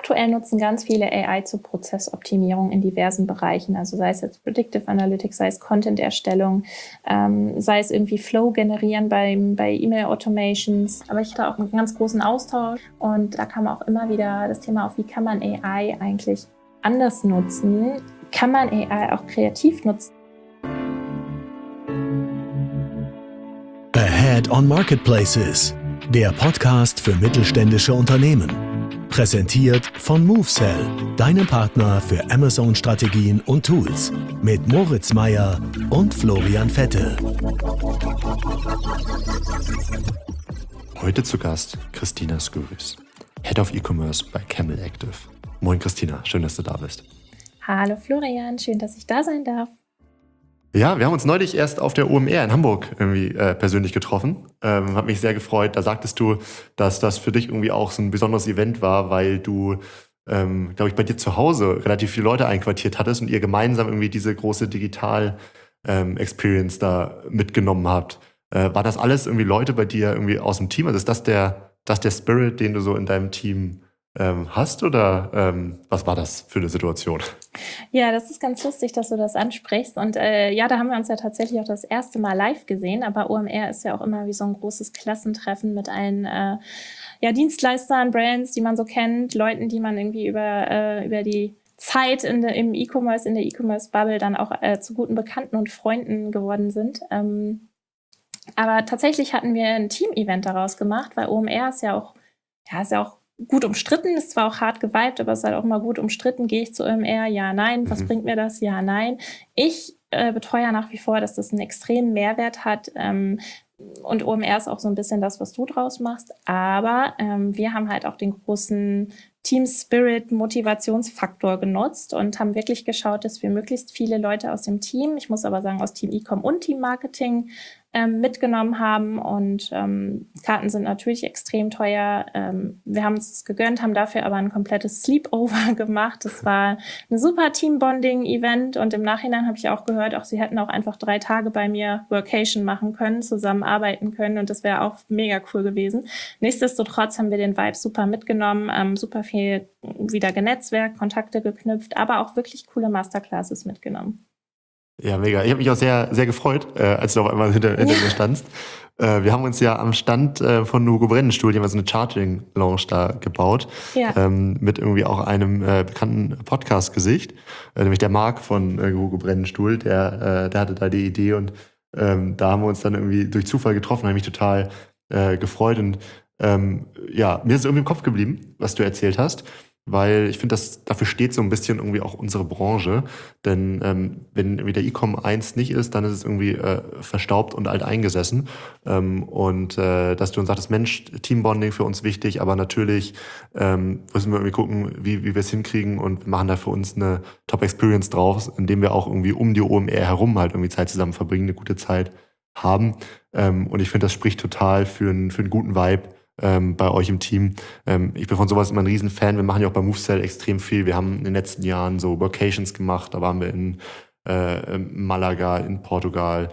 aktuell nutzen ganz viele AI zur Prozessoptimierung in diversen Bereichen. Also sei es jetzt Predictive Analytics, sei es Content-Erstellung, sei es irgendwie Flow generieren bei E-Mail-Automations. Aber ich hatte auch einen ganz großen Austausch und da kam auch immer wieder das Thema auf, wie kann man AI eigentlich anders nutzen? Kann man AI auch kreativ nutzen? Ahead on Marketplaces, der Podcast für mittelständische Unternehmen. Präsentiert von MoveSell, deinem Partner für Amazon-Strategien und Tools. Mit Moritz Meyer und Florian Vettel. Heute zu Gast Christina Skouris, Head of E-Commerce bei Camel Active. Moin Christina, schön, dass du da bist. Hallo Florian, schön, dass ich da sein darf. Ja, wir haben uns neulich erst auf der OMR in Hamburg irgendwie persönlich getroffen. Hat mich sehr gefreut. Da sagtest du, dass das für dich irgendwie auch so ein besonderes Event war, weil du, glaube ich, bei dir zu Hause relativ viele Leute einquartiert hattest und ihr gemeinsam irgendwie diese große Digital-Experience da mitgenommen habt. War das alles irgendwie Leute bei dir irgendwie aus dem Team? Also ist das der Spirit, den du so in deinem Team hast, oder was war das für eine Situation? Ja, das ist ganz lustig, dass du das ansprichst. Und ja, da haben wir uns ja tatsächlich auch das erste Mal live gesehen. Aber OMR ist ja auch immer wie so ein großes Klassentreffen mit allen Dienstleistern, Brands, die man so kennt, Leuten, die man irgendwie über die Zeit im E-Commerce, in der E-Commerce-Bubble dann auch zu guten Bekannten und Freunden geworden sind. Aber tatsächlich hatten wir ein Team-Event daraus gemacht, weil OMR ist ja auch gut umstritten, ist zwar auch hart geweibt, aber es ist halt auch immer gut umstritten. Gehe ich zu OMR? Ja, nein. Was bringt mir das? Ja, nein. Ich betreue ja nach wie vor, dass das einen extremen Mehrwert hat. Und OMR ist auch so ein bisschen das, was du draus machst. Aber wir haben halt auch den großen Team-Spirit-Motivationsfaktor genutzt und haben wirklich geschaut, dass wir möglichst viele Leute aus dem Team, ich muss aber sagen aus Team E-Com und Team Marketing, mitgenommen haben. Und Karten sind natürlich extrem teuer. Wir haben uns das gegönnt, haben dafür aber ein komplettes Sleepover gemacht. Das war ein super Team-Bonding-Event und im Nachhinein habe ich auch gehört, auch sie hätten auch einfach 3 Tage bei mir Workation machen können, zusammen arbeiten können und das wäre auch mega cool gewesen. Nichtsdestotrotz haben wir den Vibe super mitgenommen, super viel wieder genetzwerkt, Kontakte geknüpft, aber auch wirklich coole Masterclasses mitgenommen. Ja, mega. Ich habe mich auch sehr, sehr gefreut, als du auf einmal hinter mir standst. Wir haben uns ja am Stand von Hugo Brennenstuhl, die haben so eine Chartering-Lounge da gebaut, mit irgendwie auch einem bekannten Podcast-Gesicht, nämlich der Marc von Hugo Brennenstuhl, der hatte da die Idee und da haben wir uns dann irgendwie durch Zufall getroffen, habe mich total gefreut und mir ist es irgendwie im Kopf geblieben, was du erzählt hast. Weil ich finde, dafür steht so ein bisschen irgendwie auch unsere Branche. Denn wenn irgendwie der E-Com 1 nicht ist, dann ist es irgendwie verstaubt und alt eingesessen. Und dass du uns sagtest, Mensch, Teambonding für uns wichtig, aber natürlich müssen wir irgendwie gucken, wie wir es hinkriegen und wir machen da für uns eine Top-Experience draus, indem wir auch irgendwie um die OMR herum halt irgendwie Zeit zusammen verbringen, eine gute Zeit haben. Und ich finde, das spricht total für einen guten Vibe bei euch im Team. Ich bin von sowas immer ein Riesenfan. Wir machen ja auch bei MoveSell extrem viel. Wir haben in den letzten Jahren so Workations gemacht. Da waren wir in Malaga, in Portugal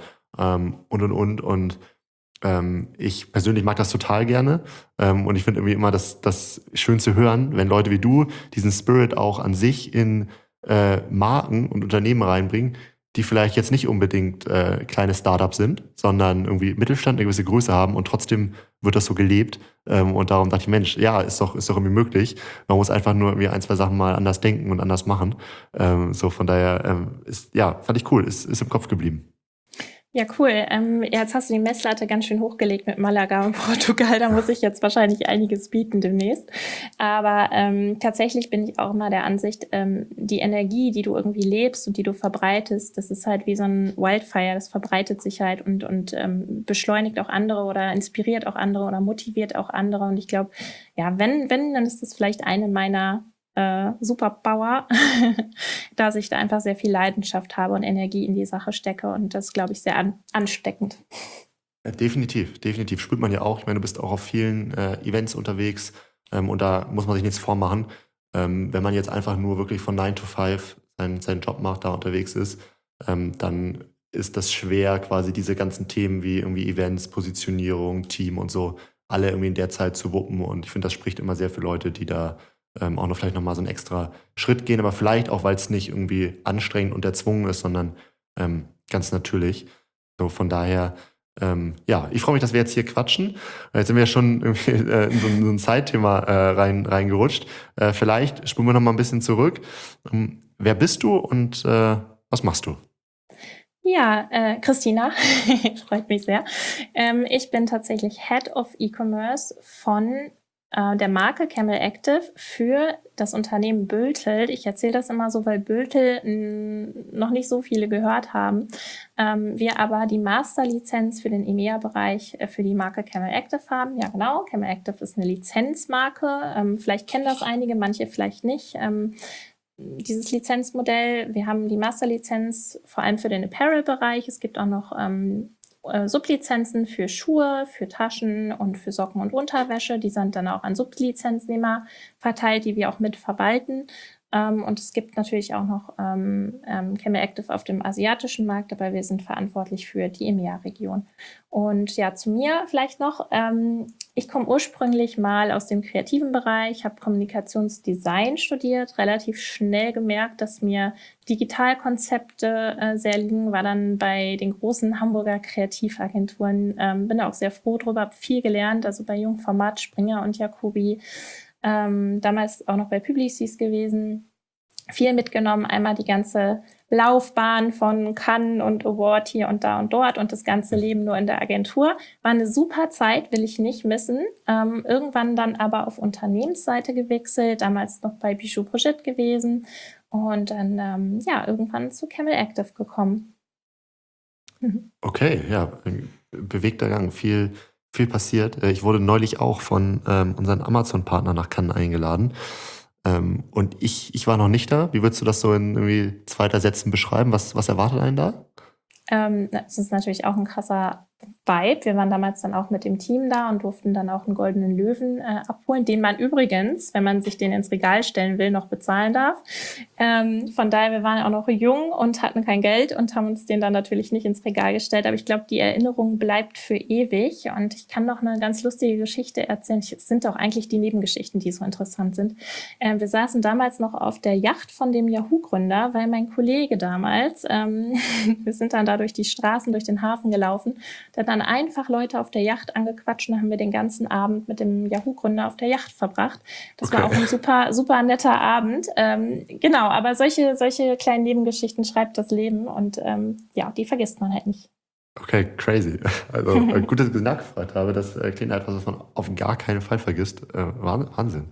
und. Ich persönlich mag das total gerne. Und ich finde irgendwie immer das schön zu hören, wenn Leute wie du diesen Spirit auch an sich in Marken und Unternehmen reinbringen, die vielleicht jetzt nicht unbedingt kleine Startups sind, sondern irgendwie Mittelstand, eine gewisse Größe haben und trotzdem wird das so gelebt. Und darum dachte ich, Mensch, ja, ist doch irgendwie möglich. Man muss einfach nur irgendwie 1, 2 Sachen mal anders denken und anders machen. So von daher fand ich cool, ist im Kopf geblieben. Ja, cool. Jetzt hast du die Messlatte ganz schön hochgelegt mit Malaga und Portugal. Da muss ich jetzt wahrscheinlich einiges bieten demnächst. Aber tatsächlich bin ich auch immer der Ansicht, die Energie, die du irgendwie lebst und die du verbreitest, das ist halt wie so ein Wildfire. Das verbreitet sich halt und beschleunigt auch andere oder inspiriert auch andere oder motiviert auch andere. Und ich glaube, ja, wenn, dann ist das vielleicht eine meiner Superpower, dass ich da einfach sehr viel Leidenschaft habe und Energie in die Sache stecke und das glaube ich sehr ansteckend. Ja, definitiv spürt man ja auch. Ich meine, du bist auch auf vielen Events unterwegs und da muss man sich nichts vormachen. Wenn man jetzt einfach nur wirklich von 9 to 5 seinen Job macht, da unterwegs ist, dann ist das schwer, quasi diese ganzen Themen wie irgendwie Events, Positionierung, Team und so, alle irgendwie in der Zeit zu wuppen und ich finde, das spricht immer sehr für Leute, die da auch noch vielleicht nochmal so einen extra Schritt gehen, aber vielleicht auch, weil es nicht irgendwie anstrengend und erzwungen ist, sondern ganz natürlich. So von daher, ich freue mich, dass wir jetzt hier quatschen. Jetzt sind wir schon irgendwie, in so ein Zeitthema reingerutscht. Vielleicht spulen wir noch mal ein bisschen zurück. Wer bist du und was machst du? Ja, Christina, freut mich sehr. Ich bin tatsächlich Head of E-Commerce von der Marke Camel Active für das Unternehmen Bültel. Ich erzähle das immer so, weil Bültel noch nicht so viele gehört haben. Wir aber die Masterlizenz für den EMEA-Bereich für die Marke Camel Active haben. Ja, genau. Camel Active ist eine Lizenzmarke. Vielleicht kennen das einige, manche vielleicht nicht. Dieses Lizenzmodell, wir haben die Masterlizenz vor allem für den Apparel-Bereich. Es gibt auch noch Sublizenzen für Schuhe, für Taschen und für Socken und Unterwäsche. Die sind dann auch an Sublizenznehmer verteilt, die wir auch mit verwalten. Und es gibt natürlich auch noch Camel Active auf dem asiatischen Markt, aber wir sind verantwortlich für die EMEA-Region. Und ja, zu mir vielleicht noch. Ich komme ursprünglich mal aus dem kreativen Bereich, habe Kommunikationsdesign studiert, relativ schnell gemerkt, dass mir Digitalkonzepte sehr liegen, war dann bei den großen Hamburger Kreativagenturen, bin da auch sehr froh drüber, habe viel gelernt, also bei Jungformat, Springer und Jacobi, damals auch noch bei Publicis gewesen, viel mitgenommen, einmal die ganze Laufbahn von Cannes und Award hier und da und dort und das ganze Leben nur in der Agentur. War eine super Zeit, will ich nicht missen. Irgendwann dann aber auf Unternehmensseite gewechselt, damals noch bei Bijou Project gewesen und dann irgendwann zu Camel Active gekommen. Okay, ja, bewegter Gang, viel passiert. Ich wurde neulich auch von unseren Amazon-Partner nach Cannes eingeladen. Und ich war noch nicht da. Wie würdest du das so in irgendwie 2, 3 Sätzen beschreiben? Was erwartet einen da? Das ist natürlich auch ein krasser Vibe. Wir waren damals dann auch mit dem Team da und durften dann auch einen goldenen Löwen abholen, den man übrigens, wenn man sich den ins Regal stellen will, noch bezahlen darf. Von daher, wir waren auch noch jung und hatten kein Geld und haben uns den dann natürlich nicht ins Regal gestellt. Aber ich glaube, die Erinnerung bleibt für ewig. Und ich kann noch eine ganz lustige Geschichte erzählen. Es sind doch eigentlich die Nebengeschichten, die so interessant sind. Wir saßen damals noch auf der Yacht von dem Yahoo-Gründer, weil mein Kollege damals, wir sind dann da durch die Straßen, durch den Hafen gelaufen. Der hat dann einfach Leute auf der Yacht angequatscht und dann haben wir den ganzen Abend mit dem Yahoo-Gründer auf der Yacht verbracht. Das war auch ein super, super netter Abend. Genau, aber solche kleinen Nebengeschichten schreibt das Leben und die vergisst man halt nicht. Okay, crazy. Also gut, dass ich nachgefragt habe. Das klingt etwas, was man auf gar keinen Fall vergisst. Wahnsinn.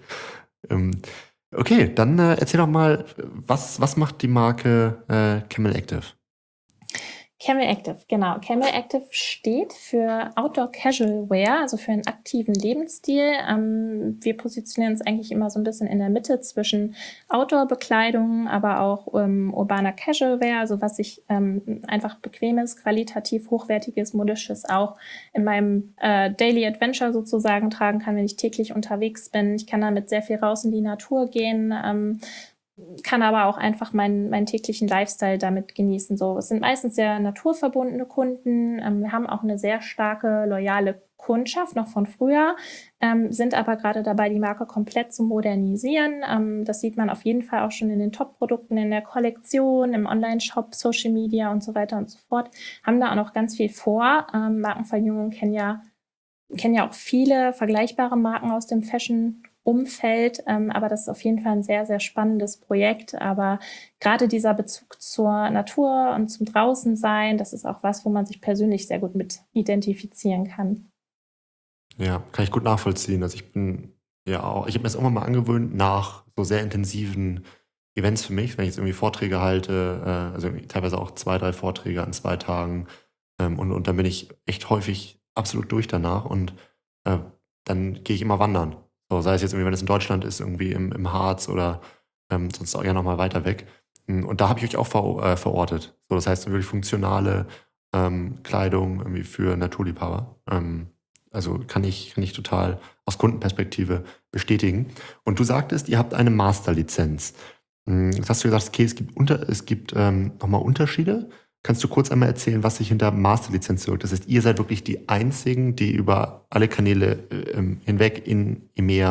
Okay, dann erzähl doch mal, was macht die Marke Camel Active? Camel Active, genau. Camel Active steht für Outdoor Casual Wear, also für einen aktiven Lebensstil. Wir positionieren uns eigentlich immer so ein bisschen in der Mitte zwischen Outdoor-Bekleidung, aber auch urbaner Casual Wear, also was ich einfach bequemes, qualitativ hochwertiges, modisches auch in meinem Daily Adventure sozusagen tragen kann, wenn ich täglich unterwegs bin. Ich kann damit sehr viel raus in die Natur gehen, kann aber auch einfach meinen täglichen Lifestyle damit genießen. So, es sind meistens sehr naturverbundene Kunden. Wir haben auch eine sehr starke, loyale Kundschaft, noch von früher, sind aber gerade dabei, die Marke komplett zu modernisieren. Das sieht man auf jeden Fall auch schon in den Top-Produkten, in der Kollektion, im Online-Shop, Social Media und so weiter und so fort. Haben da auch noch ganz viel vor. Markenverjüngung kennen ja auch viele vergleichbare Marken aus dem Fashion-Umfeld, aber das ist auf jeden Fall ein sehr, sehr spannendes Projekt. Aber gerade dieser Bezug zur Natur und zum Draußensein, das ist auch was, wo man sich persönlich sehr gut mit identifizieren kann. Ja, kann ich gut nachvollziehen. Also ich habe mir das irgendwann mal angewöhnt, nach so sehr intensiven Events für mich, wenn ich jetzt irgendwie Vorträge halte, also teilweise auch 2, 3 Vorträge an 2 Tagen, und dann bin ich echt häufig absolut durch danach und dann gehe ich immer wandern. So, sei es jetzt irgendwie, wenn es in Deutschland ist, irgendwie im Harz oder sonst auch ja nochmal weiter weg. Und da habe ich euch auch verortet. So, das heißt wirklich funktionale Kleidung irgendwie für Naturliebhaber. Also kann ich total aus Kundenperspektive bestätigen. Und du sagtest, ihr habt eine Masterlizenz. Jetzt hast du gesagt, okay, es gibt nochmal Unterschiede. Kannst du kurz einmal erzählen, was sich hinter Masterlizenz wirkt? Das heißt, ihr seid wirklich die Einzigen, die über alle Kanäle hinweg in EMEA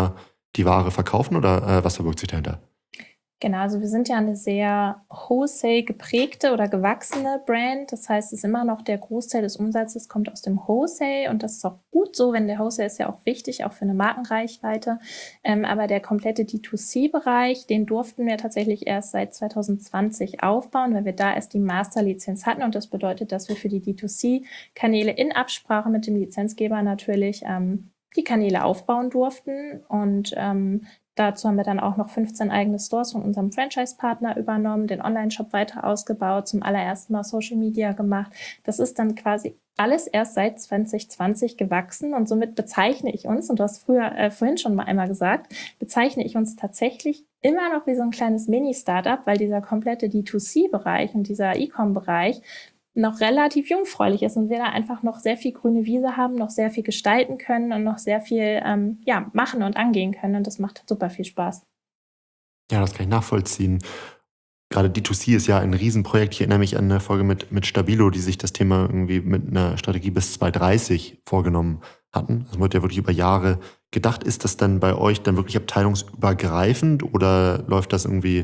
die Ware verkaufen oder was verbirgt sich dahinter? Genau, also wir sind ja eine sehr Wholesale geprägte oder gewachsene Brand. Das heißt, es ist immer noch der Großteil des Umsatzes kommt aus dem Wholesale und das ist auch gut so, wenn der Wholesale ist ja auch wichtig, auch für eine Markenreichweite. Aber der komplette D2C-Bereich, den durften wir tatsächlich erst seit 2020 aufbauen, weil wir da erst die Masterlizenz hatten und das bedeutet, dass wir für die D2C-Kanäle in Absprache mit dem Lizenzgeber natürlich die Kanäle aufbauen durften und dazu haben wir dann auch noch 15 eigene Stores von unserem Franchise-Partner übernommen, den Online-Shop weiter ausgebaut, zum allerersten Mal Social Media gemacht. Das ist dann quasi alles erst seit 2020 gewachsen und somit bezeichne ich uns, und du hast vorhin schon mal einmal gesagt, bezeichne ich uns tatsächlich immer noch wie so ein kleines Mini-Startup, weil dieser komplette D2C-Bereich und dieser E-Com-Bereich noch relativ jungfräulich ist und wir da einfach noch sehr viel grüne Wiese haben, noch sehr viel gestalten können und noch sehr viel machen und angehen können. Und das macht super viel Spaß. Ja, das kann ich nachvollziehen. Gerade D2C ist ja ein Riesenprojekt. Ich erinnere mich an eine Folge mit Stabilo, die sich das Thema irgendwie mit einer Strategie bis 2030 vorgenommen hatten. Das wurde ja wirklich über Jahre gedacht. Ist das dann bei euch dann wirklich abteilungsübergreifend oder läuft das irgendwie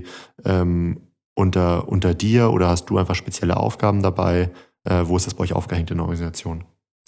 unter dir oder hast du einfach spezielle Aufgaben dabei? Wo ist das bei euch aufgehängt in der Organisation?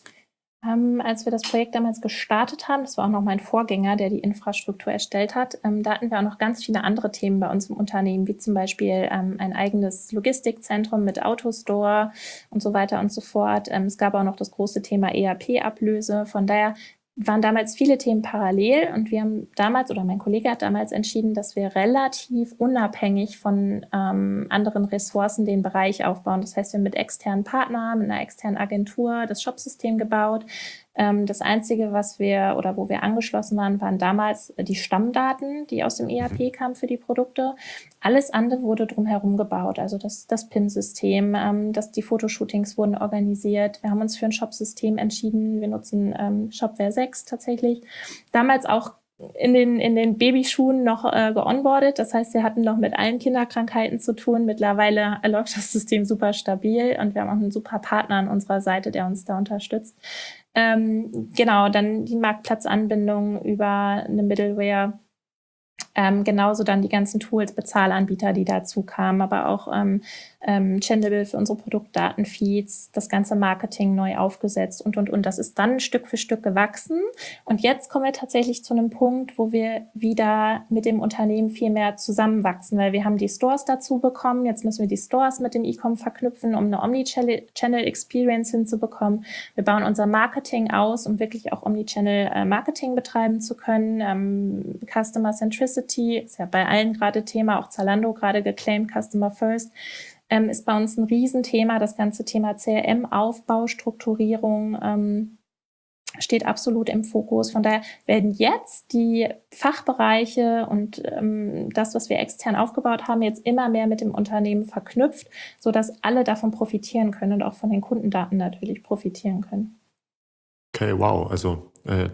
Als wir das Projekt damals gestartet haben, das war auch noch mein Vorgänger, der die Infrastruktur erstellt hat, da hatten wir auch noch ganz viele andere Themen bei uns im Unternehmen, wie zum Beispiel ein eigenes Logistikzentrum mit Autostore und so weiter und so fort. Es gab auch noch das große Thema ERP-Ablöse. Von daher waren damals viele Themen parallel und wir haben damals, oder mein Kollege hat damals entschieden, dass wir relativ unabhängig von anderen Ressourcen den Bereich aufbauen. Das heißt, wir haben mit externen Partnern, mit einer externen Agentur das Shopsystem gebaut. Das Einzige, wo wir angeschlossen waren damals die Stammdaten, die aus dem ERP kamen für die Produkte. Alles andere wurde drumherum gebaut, also das PIM-System, die Fotoshootings wurden organisiert. Wir haben uns für ein Shop-System entschieden. Wir nutzen Shopware 6 tatsächlich. Damals auch in den Babyschuhen noch geonboardet. Das heißt, wir hatten noch mit allen Kinderkrankheiten zu tun. Mittlerweile läuft das System super stabil und wir haben auch einen super Partner an unserer Seite, der uns da unterstützt. Genau, dann die Marktplatzanbindung über eine Middleware. Genauso dann die ganzen Tools, Bezahlanbieter, die dazu kamen, aber auch Changeable für unsere Produktdatenfeeds, das ganze Marketing neu aufgesetzt und. Das ist dann Stück für Stück gewachsen. Und jetzt kommen wir tatsächlich zu einem Punkt, wo wir wieder mit dem Unternehmen viel mehr zusammenwachsen, weil wir haben die Stores dazu bekommen. Jetzt müssen wir die Stores mit dem E-Com verknüpfen, um eine Omnichannel-Experience hinzubekommen. Wir bauen unser Marketing aus, um wirklich auch Omnichannel-Marketing betreiben zu können. Customer Centricity ist ja bei allen gerade Thema, auch Zalando gerade geclaimed, Customer First. Ist bei uns ein Riesenthema. Das ganze Thema CRM-Aufbau, Strukturierung steht absolut im Fokus. Von daher werden jetzt die Fachbereiche und das, was wir extern aufgebaut haben, jetzt immer mehr mit dem Unternehmen verknüpft, sodass alle davon profitieren können und auch von den Kundendaten natürlich profitieren können. Okay, wow. Also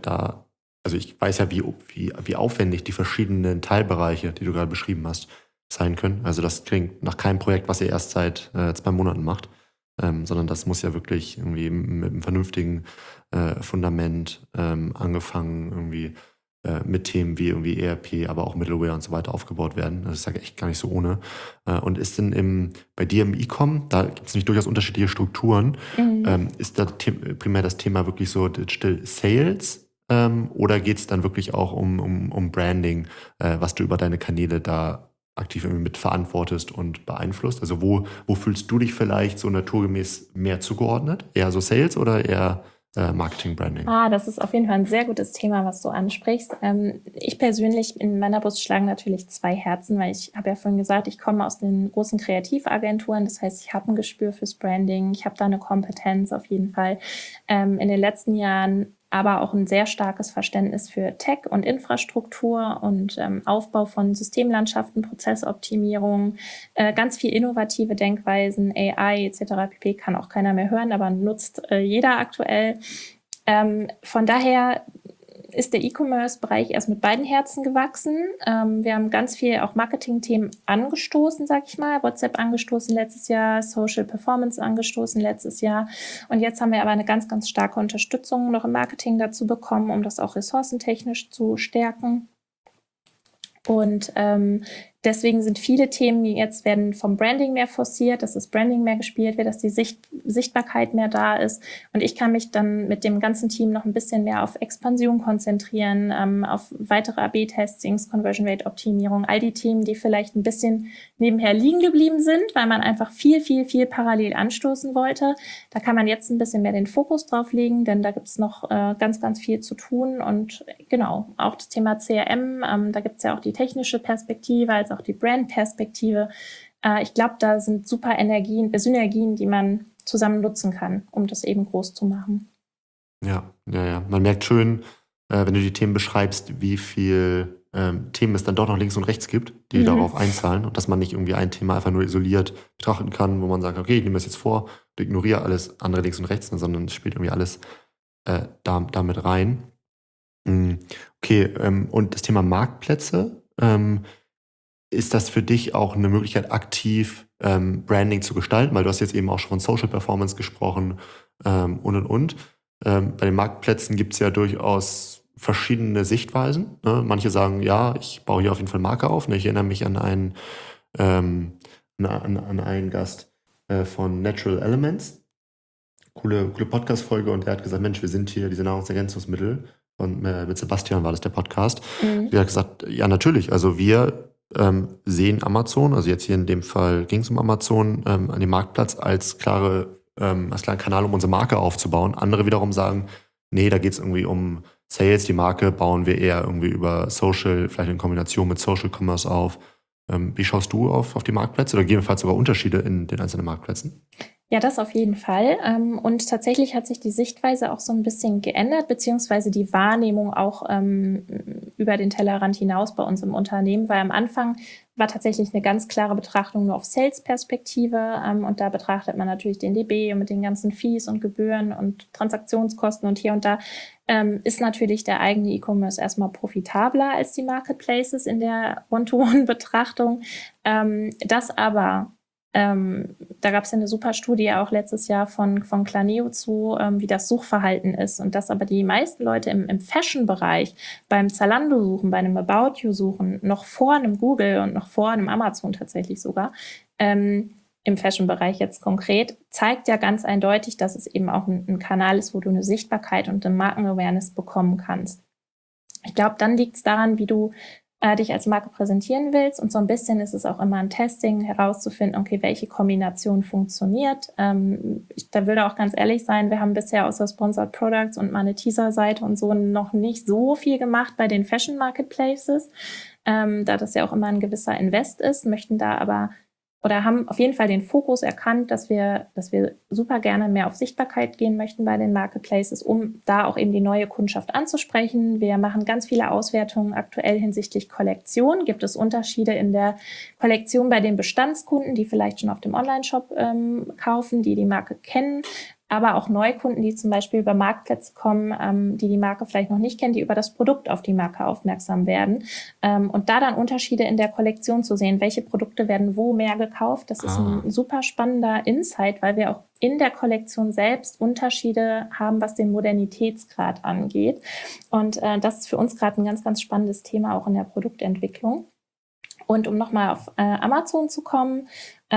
ich weiß ja, wie aufwendig die verschiedenen Teilbereiche, die du gerade beschrieben hast, sein können. Also das klingt nach keinem Projekt, was ihr erst seit 2 Monaten macht, sondern das muss ja wirklich irgendwie mit einem vernünftigen Fundament angefangen irgendwie mit Themen wie irgendwie ERP, aber auch Middleware und so weiter aufgebaut werden. Das ist ja echt gar nicht so ohne. Und ist denn bei dir im E-Com, da gibt es nämlich durchaus unterschiedliche Strukturen, ist da primär das Thema wirklich so Digital Sales? Oder geht es dann wirklich auch um Branding, was du über deine Kanäle da aktiv irgendwie mit verantwortest und beeinflusst? Also wo fühlst du dich vielleicht so naturgemäß mehr zugeordnet? Eher so Sales oder eher Marketing, Branding? Das ist auf jeden Fall ein sehr gutes Thema, was du ansprichst. Ich persönlich, in meiner Brust schlagen natürlich 2 Herzen, weil ich habe ja vorhin gesagt, ich komme aus den großen Kreativagenturen. Das heißt, ich habe ein Gespür fürs Branding, ich habe da eine Kompetenz auf jeden Fall. In den letzten Jahren aber auch ein sehr starkes Verständnis für Tech und Infrastruktur und Aufbau von Systemlandschaften, Prozessoptimierung, ganz viel innovative Denkweisen, AI etc. pp. Kann auch keiner mehr hören, aber nutzt jeder aktuell. Von daher ist der E-Commerce-Bereich erst mit beiden Herzen gewachsen. Wir haben ganz viel auch Marketing-Themen angestoßen, sag ich mal. WhatsApp angestoßen letztes Jahr, Social Performance angestoßen letztes Jahr. Und jetzt haben wir aber eine ganz, ganz starke Unterstützung noch im Marketing dazu bekommen, um das auch ressourcentechnisch zu stärken. Und deswegen sind viele Themen, die jetzt werden vom Branding mehr forciert, dass das Branding mehr gespielt wird, dass die Sichtbarkeit mehr da ist. Und ich kann mich dann mit dem ganzen Team noch ein bisschen mehr auf Expansion konzentrieren, auf weitere AB-Testings, Conversion Rate Optimierung, all die Themen, die vielleicht ein bisschen nebenher liegen geblieben sind, weil man einfach viel parallel anstoßen wollte. Da kann man jetzt ein bisschen mehr den Fokus drauf legen, denn da gibt's noch ganz viel zu tun. Und genau, auch das Thema CRM, da gibt's ja auch die technische Perspektive, als auch die Brand-Perspektive. Ich glaube, da sind super Synergien, die man zusammen nutzen kann, um das eben groß zu machen. Ja. Man merkt schön, wenn du die Themen beschreibst, wie viel Themen es dann doch noch links und rechts gibt, die darauf einzahlen und dass man nicht irgendwie ein Thema einfach nur isoliert betrachten kann, wo man sagt, okay, ich nehme das jetzt vor und ignoriere alles andere links und rechts, sondern es spielt irgendwie alles damit rein. Okay, und das Thema Marktplätze, ist das für dich auch eine Möglichkeit, aktiv Branding zu gestalten? Weil du hast jetzt eben auch schon von Social Performance gesprochen und. Bei den Marktplätzen gibt es ja durchaus verschiedene Sichtweisen. Ne? Manche sagen, ja, ich baue hier auf jeden Fall Marke auf. Ne? Ich erinnere mich an einen Gast von Natural Elements. Coole Podcast-Folge, und der hat gesagt, Mensch, wir sind hier diese Nahrungsergänzungsmittel. Und mit Sebastian war das der Podcast. Der hat gesagt, ja, natürlich. Also wir sehen Amazon, also jetzt hier in dem Fall ging es um Amazon, an dem Marktplatz als klaren Kanal, um unsere Marke aufzubauen. Andere wiederum sagen, nee, da geht es irgendwie um Sales, die Marke bauen wir eher irgendwie über Social, vielleicht in Kombination mit Social Commerce auf. Wie schaust du auf die Marktplätze oder gegebenenfalls sogar Unterschiede in den einzelnen Marktplätzen? Ja, das auf jeden Fall. Und tatsächlich hat sich die Sichtweise auch so ein bisschen geändert, beziehungsweise die Wahrnehmung auch über den Tellerrand hinaus bei uns im Unternehmen, weil am Anfang war tatsächlich eine ganz klare Betrachtung nur auf Sales-Perspektive. Und da betrachtet man natürlich den DB und mit den ganzen Fees und Gebühren und Transaktionskosten und hier und da ist natürlich der eigene E-Commerce erstmal profitabler als die Marketplaces in der One-to-One-Betrachtung. Das aber da gab es ja eine super Studie auch letztes Jahr von Claneo zu, wie das Suchverhalten ist. Und dass aber die meisten Leute im Fashion-Bereich beim Zalando suchen, bei einem About You suchen, noch vor einem Google und noch vor einem Amazon tatsächlich sogar, im Fashion-Bereich jetzt konkret, zeigt ja ganz eindeutig, dass es eben auch ein Kanal ist, wo du eine Sichtbarkeit und eine Marken-Awareness bekommen kannst. Ich glaube, dann liegt es daran, wie du dich als Marke präsentieren willst. Und so ein bisschen ist es auch immer ein Testing, herauszufinden, okay, welche Kombination funktioniert. Da will da auch ganz ehrlich sein, wir haben bisher außer Sponsored Products und mal eine Teaser-Seite und so noch nicht so viel gemacht bei den Fashion Marketplaces, da das ja auch immer ein gewisser Invest ist, möchten da aber oder haben auf jeden Fall den Fokus erkannt, dass wir super gerne mehr auf Sichtbarkeit gehen möchten bei den Marketplaces, um da auch eben die neue Kundschaft anzusprechen. Wir machen ganz viele Auswertungen aktuell hinsichtlich Kollektion. Gibt es Unterschiede in der Kollektion bei den Bestandskunden, die vielleicht schon auf dem Online-Shop kaufen, die Marke kennen, aber auch Neukunden, die zum Beispiel über Marktplätze kommen, die Marke vielleicht noch nicht kennen, die über das Produkt auf die Marke aufmerksam werden. Und da dann Unterschiede in der Kollektion zu sehen, welche Produkte werden wo mehr gekauft, das ist ein super spannender Insight, weil wir auch in der Kollektion selbst Unterschiede haben, was den Modernitätsgrad angeht. Und das ist für uns gerade ein ganz, ganz spannendes Thema auch in der Produktentwicklung. Und um nochmal auf Amazon zu kommen,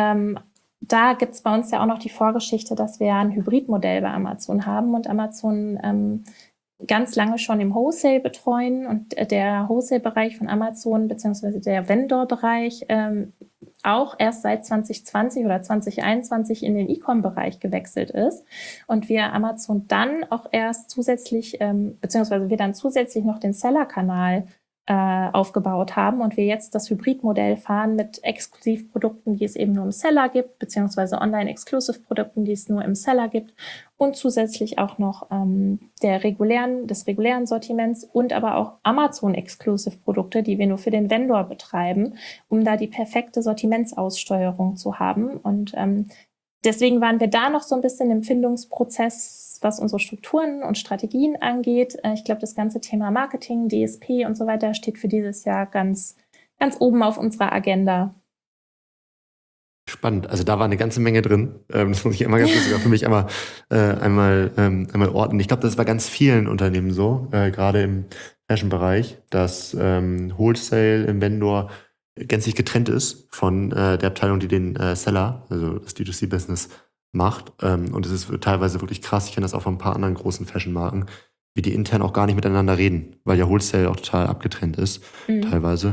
da gibt's bei uns ja auch noch die Vorgeschichte, dass wir ein Hybridmodell bei Amazon haben und Amazon ganz lange schon im Wholesale betreuen und der Wholesale-Bereich von Amazon beziehungsweise der Vendor-Bereich auch erst seit 2020 oder 2021 in den E-Com-Bereich gewechselt ist und wir Amazon dann auch erst zusätzlich, beziehungsweise wir dann zusätzlich noch den Seller-Kanal aufgebaut haben und wir jetzt das Hybridmodell fahren mit Exklusivprodukten, die es eben nur im Seller gibt, beziehungsweise Online-Exclusive-Produkten, die es nur im Seller gibt und zusätzlich auch noch des regulären Sortiments und aber auch Amazon-Exclusive-Produkte, die wir nur für den Vendor betreiben, um da die perfekte Sortimentsaussteuerung zu haben. Und deswegen waren wir da noch so ein bisschen im Findungsprozess, was unsere Strukturen und Strategien angeht. Ich glaube, das ganze Thema Marketing, DSP und so weiter steht für dieses Jahr ganz, ganz oben auf unserer Agenda. Spannend. Also da war eine ganze Menge drin. Das muss ich immer ganz kurz sogar für mich einmal ordnen. Ich glaube, das ist bei ganz vielen Unternehmen so, gerade im Fashion-Bereich, dass Wholesale im Vendor gänzlich getrennt ist von der Abteilung, die den Seller, also das D2C-Business, macht. Und es ist teilweise wirklich krass. Ich kenne das auch von ein paar anderen großen Fashion-Marken, wie die intern auch gar nicht miteinander reden, weil ja Wholesale auch total abgetrennt ist, teilweise.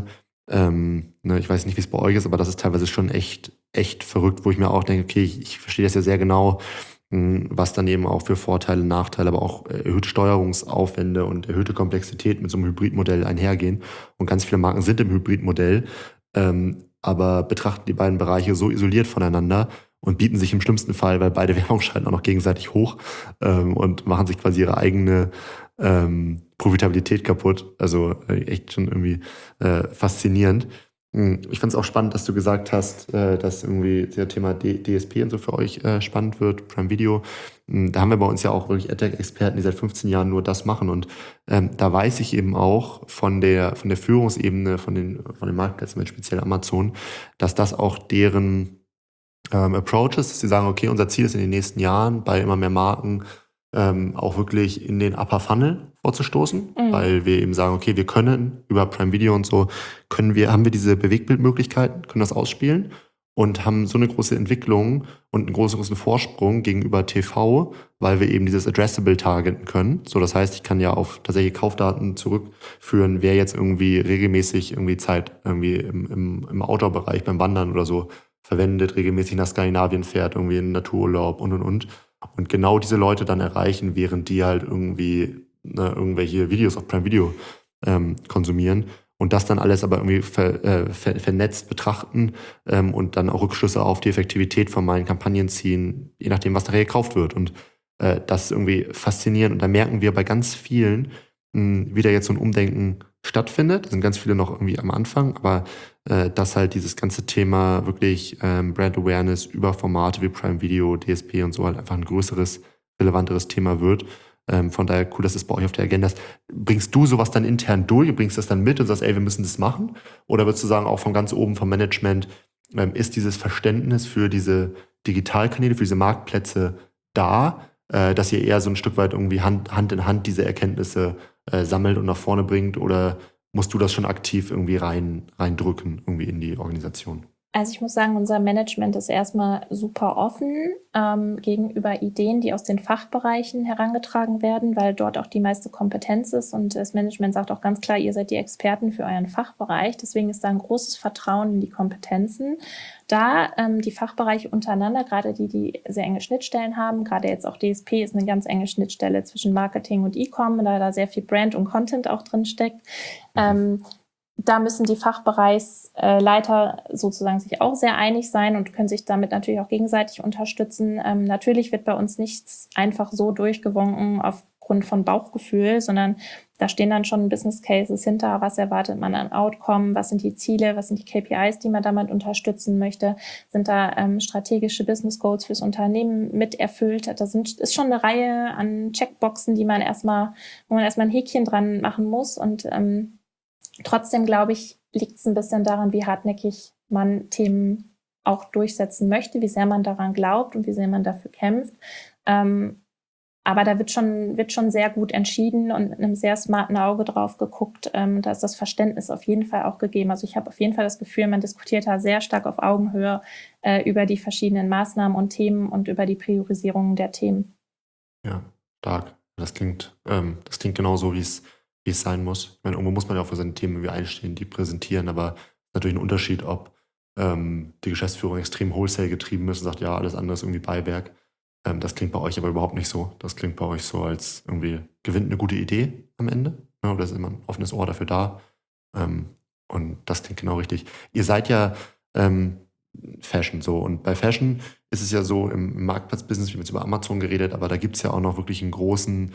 Ich weiß nicht, wie es bei euch ist, aber das ist teilweise schon echt verrückt, wo ich mir auch denke, okay, ich verstehe das ja sehr genau, was dann eben auch für Vorteile, Nachteile, aber auch erhöhte Steuerungsaufwände und erhöhte Komplexität mit so einem Hybridmodell einhergehen. Und ganz viele Marken sind im Hybridmodell, aber betrachten die beiden Bereiche so isoliert voneinander und bieten sich im schlimmsten Fall, weil beide Werbung schalten, auch noch gegenseitig hoch und machen sich quasi ihre eigene Profitabilität kaputt. Also echt schon irgendwie faszinierend. Ich fand es auch spannend, dass du gesagt hast, dass irgendwie das Thema DSP und so für euch spannend wird, Prime Video. Da haben wir bei uns ja auch wirklich AdTech-Experten, die seit 15 Jahren nur das machen. Und da weiß ich eben auch von der Führungsebene, von den Marktplätzen, mit speziell Amazon, dass das auch deren Approach ist, dass sie sagen, okay, unser Ziel ist in den nächsten Jahren bei immer mehr Marken auch wirklich in den Upper Funnel vorzustoßen, weil wir eben sagen, okay, wir können über Prime Video und so, haben wir diese Bewegbildmöglichkeiten, können das ausspielen und haben so eine große Entwicklung und einen großen Vorsprung gegenüber TV, weil wir eben dieses Addressable targeten können. So, das heißt, ich kann ja auf tatsächlich Kaufdaten zurückführen, wer jetzt irgendwie regelmäßig irgendwie Zeit irgendwie im Outdoor-Bereich beim Wandern oder so verwendet, regelmäßig nach Skandinavien fährt, irgendwie in Natururlaub und. Und genau diese Leute dann erreichen, während die halt irgendwie irgendwelche Videos auf Prime Video konsumieren und das dann alles aber irgendwie vernetzt betrachten und dann auch Rückschlüsse auf die Effektivität von meinen Kampagnen ziehen, je nachdem, was nachher gekauft wird. Und das ist irgendwie faszinierend. Und da merken wir bei ganz vielen, wie da jetzt so ein Umdenken stattfindet. Da sind ganz viele noch irgendwie am Anfang, aber dass halt dieses ganze Thema wirklich Brand Awareness über Formate wie Prime Video, DSP und so halt einfach ein größeres, relevanteres Thema wird. Von daher cool, dass es bei euch auf der Agenda ist. Bringst du sowas dann intern durch, bringst das dann mit und sagst, ey, wir müssen das machen? Oder würdest du sagen, auch von ganz oben vom Management, ist dieses Verständnis für diese Digitalkanäle, für diese Marktplätze da, dass ihr eher so ein Stück weit irgendwie Hand in Hand diese Erkenntnisse sammelt und nach vorne bringt, oder musst du das schon aktiv irgendwie reindrücken irgendwie in die Organisation? Also ich muss sagen, unser Management ist erstmal super offen gegenüber Ideen, die aus den Fachbereichen herangetragen werden, weil dort auch die meiste Kompetenz ist. Und das Management sagt auch ganz klar, ihr seid die Experten für euren Fachbereich. Deswegen ist da ein großes Vertrauen in die Kompetenzen. Da die Fachbereiche untereinander, gerade die sehr enge Schnittstellen haben, gerade jetzt auch DSP ist eine ganz enge Schnittstelle zwischen Marketing und E-Com, da sehr viel Brand und Content auch drin steckt. Da müssen die Fachbereichsleiter sozusagen sich auch sehr einig sein und können sich damit natürlich auch gegenseitig unterstützen. Natürlich wird bei uns nichts einfach so durchgewunken aufgrund von Bauchgefühl, sondern da stehen dann schon Business Cases hinter. Was erwartet man an Outcome? Was sind die Ziele? Was sind die KPIs, die man damit unterstützen möchte? Sind da strategische Business Goals fürs Unternehmen mit erfüllt? Ist schon eine Reihe an Checkboxen, wo man erstmal ein Häkchen dran machen muss. Und trotzdem, glaube ich, liegt es ein bisschen daran, wie hartnäckig man Themen auch durchsetzen möchte, wie sehr man daran glaubt und wie sehr man dafür kämpft. Aber da wird schon sehr gut entschieden und mit einem sehr smarten Auge drauf geguckt. Da ist das Verständnis auf jeden Fall auch gegeben. Also ich habe auf jeden Fall das Gefühl, man diskutiert da sehr stark auf Augenhöhe über die verschiedenen Maßnahmen und Themen und über die Priorisierung der Themen. Ja, stark. Das klingt genauso, wie es sein muss. Ich meine, irgendwo muss man ja auch für seine Themen irgendwie einstehen, die präsentieren, aber es ist natürlich ein Unterschied, ob die Geschäftsführung extrem Wholesale getrieben ist und sagt, ja, alles andere ist irgendwie Beiwerk. Das klingt bei euch aber überhaupt nicht so. Das klingt bei euch so, als irgendwie gewinnt eine gute Idee am Ende. Ja, oder ist immer ein offenes Ohr dafür da. Und das klingt genau richtig. Ihr seid ja Fashion so. Und bei Fashion ist es ja so im Marktplatzbusiness, wir haben jetzt über Amazon geredet, aber da gibt es ja auch noch wirklich einen großen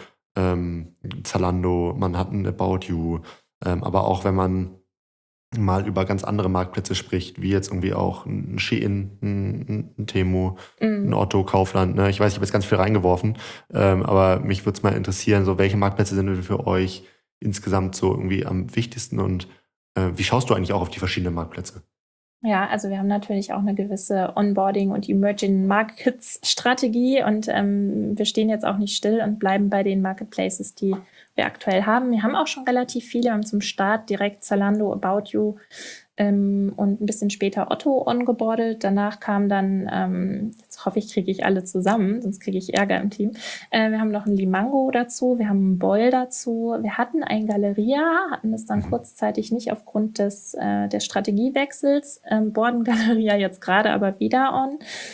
Zalando, man hat ein About You, aber auch wenn man mal über ganz andere Marktplätze spricht, wie jetzt irgendwie auch ein Shein, ein Temu, ein Otto, Kaufland, ne? Ich weiß, ich habe jetzt ganz viel reingeworfen, aber mich würde es mal interessieren, so welche Marktplätze sind denn für euch insgesamt so irgendwie am wichtigsten und wie schaust du eigentlich auch auf die verschiedenen Marktplätze? Ja, also wir haben natürlich auch eine gewisse Onboarding- und Emerging Markets-Strategie und wir stehen jetzt auch nicht still und bleiben bei den Marketplaces, die wir aktuell haben. Wir haben auch schon relativ viele. Wir haben zum Start direkt Zalando, About You und ein bisschen später Otto ongeboardet. Danach kam dann, jetzt hoffe ich, kriege ich alle zusammen, sonst kriege ich Ärger im Team. Wir haben noch einen Limango dazu, wir haben einen Boll dazu. Wir hatten ein Galeria, hatten es dann kurzzeitig nicht aufgrund des Strategiewechsels. Boarden Galeria jetzt gerade aber wieder on.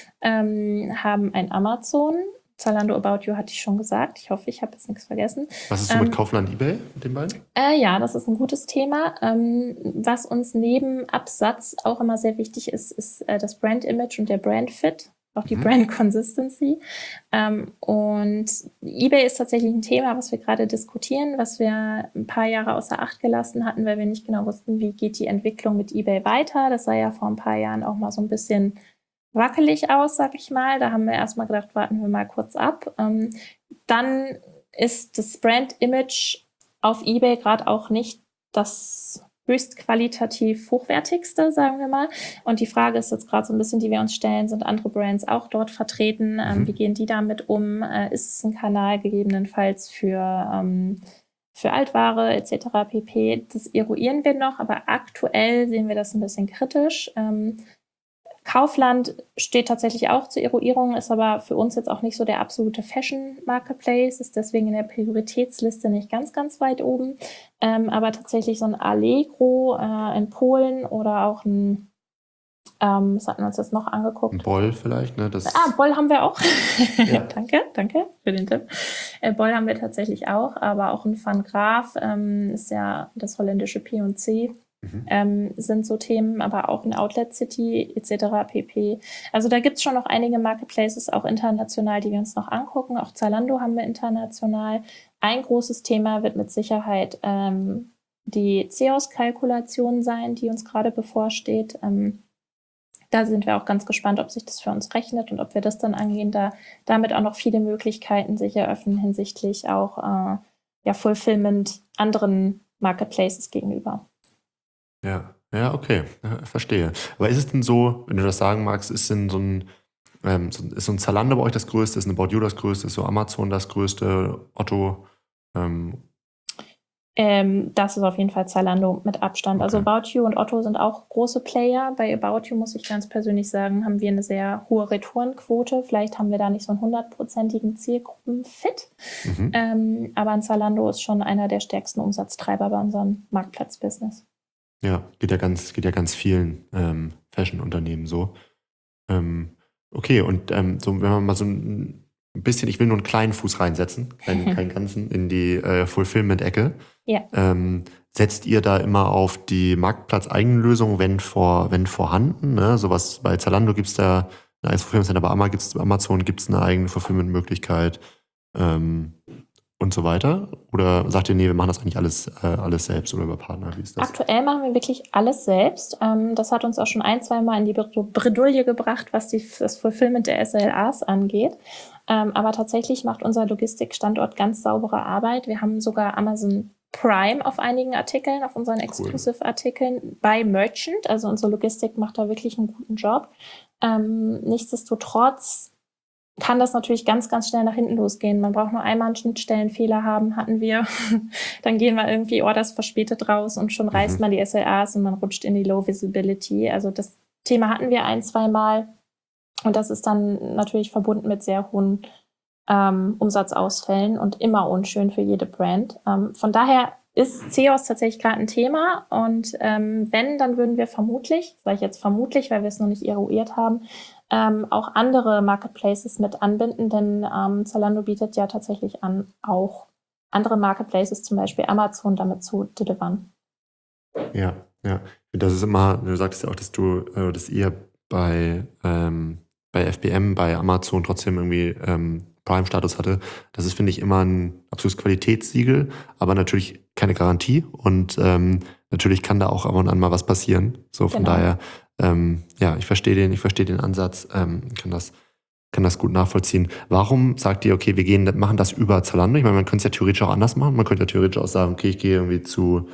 Haben ein Amazon. Zalando, About You hatte ich schon gesagt. Ich hoffe, ich habe jetzt nichts vergessen. Was ist so mit Kaufland, eBay, mit den beiden? Ja, das ist ein gutes Thema. Was uns neben Absatz auch immer sehr wichtig ist, ist das Brand-Image und der Brand-Fit, auch die Brand-Consistency. Und eBay ist tatsächlich ein Thema, was wir gerade diskutieren, was wir ein paar Jahre außer Acht gelassen hatten, weil wir nicht genau wussten, wie geht die Entwicklung mit eBay weiter. Das sah ja vor ein paar Jahren auch mal so ein bisschen wackelig aus, sag ich mal. Da haben wir erstmal gedacht, warten wir mal kurz ab. Dann ist das Brand-Image auf eBay gerade auch nicht das höchst qualitativ hochwertigste, sagen wir mal. Und die Frage ist jetzt gerade so ein bisschen, die wir uns stellen, sind andere Brands auch dort vertreten? Wie gehen die damit um? Ist es ein Kanal gegebenenfalls für Altware etc. pp? Das eruieren wir noch, aber aktuell sehen wir das ein bisschen kritisch. Kaufland steht tatsächlich auch zur Eruierung, ist aber für uns jetzt auch nicht so der absolute Fashion-Marketplace, ist deswegen in der Prioritätsliste nicht ganz, ganz weit oben. Aber tatsächlich so ein Allegro in Polen oder auch ein, was hatten wir uns jetzt noch angeguckt? Ein Boll vielleicht, ne? Boll haben wir auch. Ja. Danke für den Tipp. Boll haben wir tatsächlich auch, aber auch ein Van Graaf ist ja das holländische P&C. Sind so Themen, aber auch in Outlet City etc. pp. Also da gibt es schon noch einige Marketplaces, auch international, die wir uns noch angucken. Auch Zalando haben wir international. Ein großes Thema wird mit Sicherheit die CEOS-Kalkulation sein, die uns gerade bevorsteht. Da sind wir auch ganz gespannt, ob sich das für uns rechnet und ob wir das dann angehen, da damit auch noch viele Möglichkeiten sich eröffnen hinsichtlich auch Fulfillment anderen Marketplaces gegenüber. Ja, okay, verstehe. Aber ist es denn so, wenn du das sagen magst, ist denn so ein Zalando bei euch das Größte, ist ein About You das Größte, ist so Amazon das Größte, Otto? Das ist auf jeden Fall Zalando mit Abstand. Okay. Also About You und Otto sind auch große Player. Bei About You muss ich ganz persönlich sagen, haben wir eine sehr hohe Retourenquote. Vielleicht haben wir da nicht so einen 100%igen Zielgruppenfit. Aber ein Zalando ist schon einer der stärksten Umsatztreiber bei unserem Marktplatzbusiness. Ja, geht ja ganz vielen Fashion-Unternehmen so. Okay, und so, wenn man mal so ein bisschen, ich will nur einen kleinen Fuß reinsetzen, keinen ganzen, in die Fulfillment-Ecke. Ja. Setzt ihr da immer auf die Marktplatz-eigenen Lösungen, wenn vorhanden? Ne? Sowas bei Zalando gibt es da ein eigenes Fulfillment-Center, bei Amazon gibt es eine eigene Fulfillment-Möglichkeit und so weiter? Oder sagt ihr, nee, wir machen das eigentlich alles selbst oder über Partner? Wie ist das? Aktuell machen wir wirklich alles selbst. Das hat uns auch schon 1-2 Mal in die Bredouille gebracht, was das Fulfillment der SLAs angeht. Aber tatsächlich macht unser Logistikstandort ganz saubere Arbeit. Wir haben sogar Amazon Prime auf einigen Artikeln, auf unseren Exclusive-Artikeln bei Merchant. Also unsere Logistik macht da wirklich einen guten Job. Nichtsdestotrotz kann das natürlich ganz, ganz schnell nach hinten losgehen. Man braucht nur einmal einen Schnittstellenfehler haben, hatten wir. Dann gehen wir irgendwie Orders verspätet raus und schon reißt man die SLAs und man rutscht in die Low Visibility. Also das Thema hatten wir 1-2 Mal. Und das ist dann natürlich verbunden mit sehr hohen Umsatzausfällen und immer unschön für jede Brand. Von daher ist CEOS tatsächlich gerade ein Thema. Und wenn, dann würden wir vermutlich, sage ich jetzt vermutlich, weil wir es noch nicht eruiert haben, auch andere Marketplaces mit anbinden, denn Zalando bietet ja tatsächlich an, auch andere Marketplaces, zum Beispiel Amazon, damit zu delivern. Ja. Das ist immer, du sagtest ja auch, dass ihr bei FBM, bei Amazon trotzdem irgendwie Prime-Status hatte. Das ist, finde ich, immer ein absolutes Qualitätssiegel, aber natürlich keine Garantie und natürlich kann da auch ab und an mal was passieren. So, von daher, ich verstehe den Ansatz, kann das gut nachvollziehen. Warum sagt ihr, okay, wir machen das über Zalando? Ich meine, man könnte es ja theoretisch auch anders machen. Man könnte ja theoretisch auch sagen, okay, ich gehe irgendwie zu